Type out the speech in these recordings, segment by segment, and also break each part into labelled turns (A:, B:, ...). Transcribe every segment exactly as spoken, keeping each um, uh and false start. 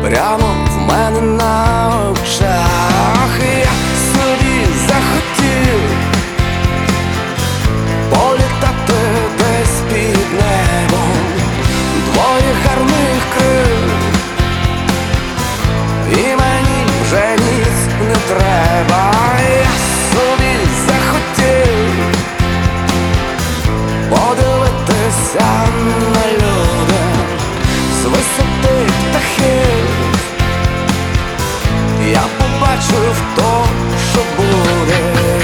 A: прямо в мене на очах. Я собі захотів політати десь під небом, твоїх гарних крил, і мені вже ніц не треба. Я собі захотів подивитися на людей з висоти птахів. Я побачив то, що буде.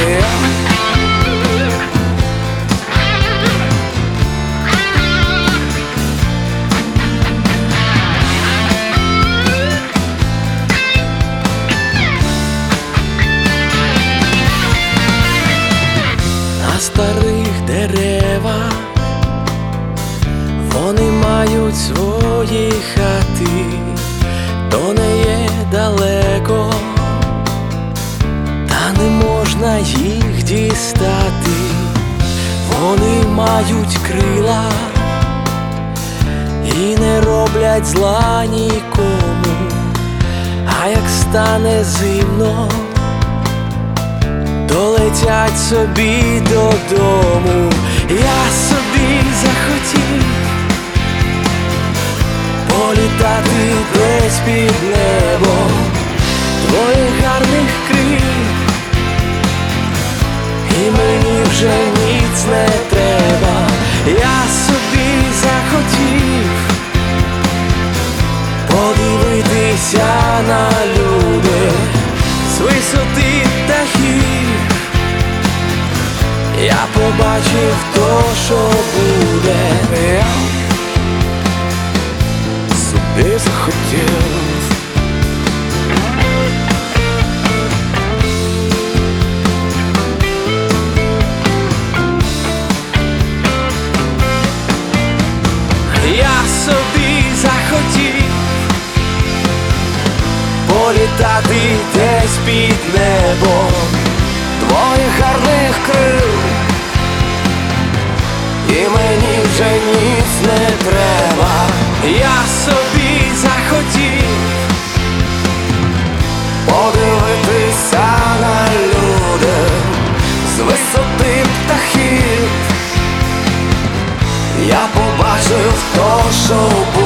A: На старих деревах вони мають свої хати, то не є далеко, та не можна їх дістати. Вони мають крила і не роблять зла нікому, а як стане зимно, долетять собі додому. Я собі захотів політати десь під небом твоїх гарних крил, і мені вже ніц не треба. Я собі захотів подивитися на люди з висоти птахів. Я побачив то, що буде. Я собі захотів Я собі захотів політати десь під небом твоїх гарних крил, і мені вже ніц не треба. Я собі захотів подивитися на люди з висоти птахів. Я побачив то, що